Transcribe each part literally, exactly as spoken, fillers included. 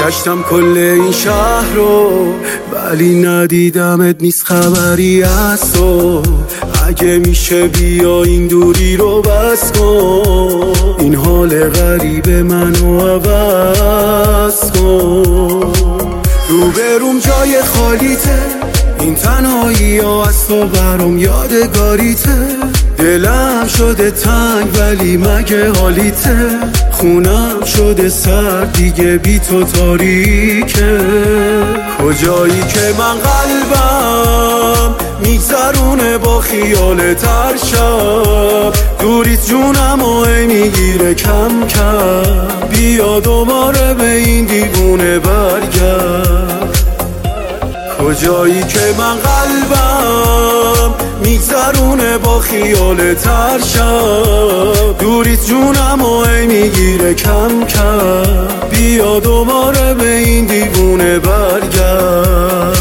گشتم کل این شهر رو ولی ندیدمت، نیست خبری از تو. اگه میشه بیا این دوری رو بس کن، این حال غریب منو عوض کن. روبروم جای خالیته، این تنهایی ها از تو برام یادگاریته. دلم شده تنگ ولی مگه حالیته، خونم شده سرد دیگه بی تو تاریکه. کجایی که من قلبم میگذرونه با خیال تر شب، دوریت جونم و ای میگیره کم کم. بیا دوباره به این دیوونه برگرد. کجایی که من قلبم میگذرونه با خیال تر شب، دوریت جونم و ای میگیره کم کم. بیا دوباره به این دیوونه برگرد.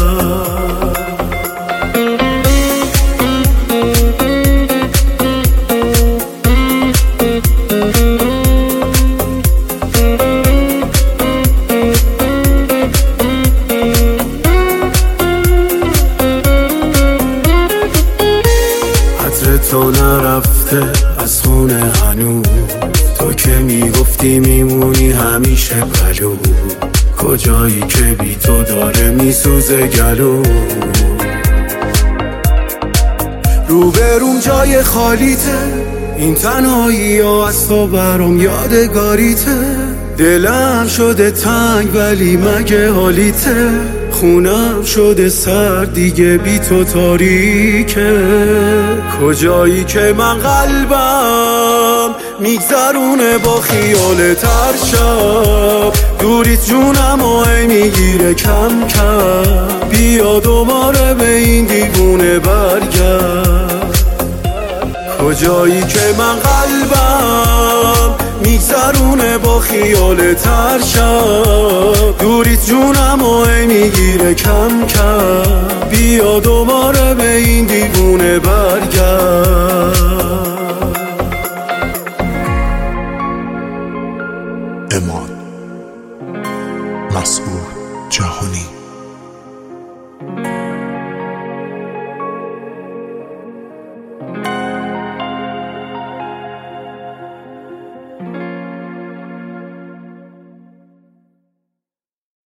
تو نرفته از خونه هنوز، تو که میگفتی میمونی همیشه بلو. کجایی که بی تو داره میسوزه گلو. روبروم جای خالیته، این تنهایی ها از تو برام یادگاریته. دلم شده تنگ ولی مگه حالیته، خونم شده سرد دیگه بی تو تاریکه. کجایی که من قلبم میگذرونه با خیال تر شب، دوریت جونم و ای میگیره کم کم. بیا دوباره به این دیوونه برگرد. کجایی که من قلبم میگذرونه با خیال تر شب، دوریت جونم و ای میگیره کم کم. بیا دوباره به این دیوونه برگرد. امان مسعود جهانی.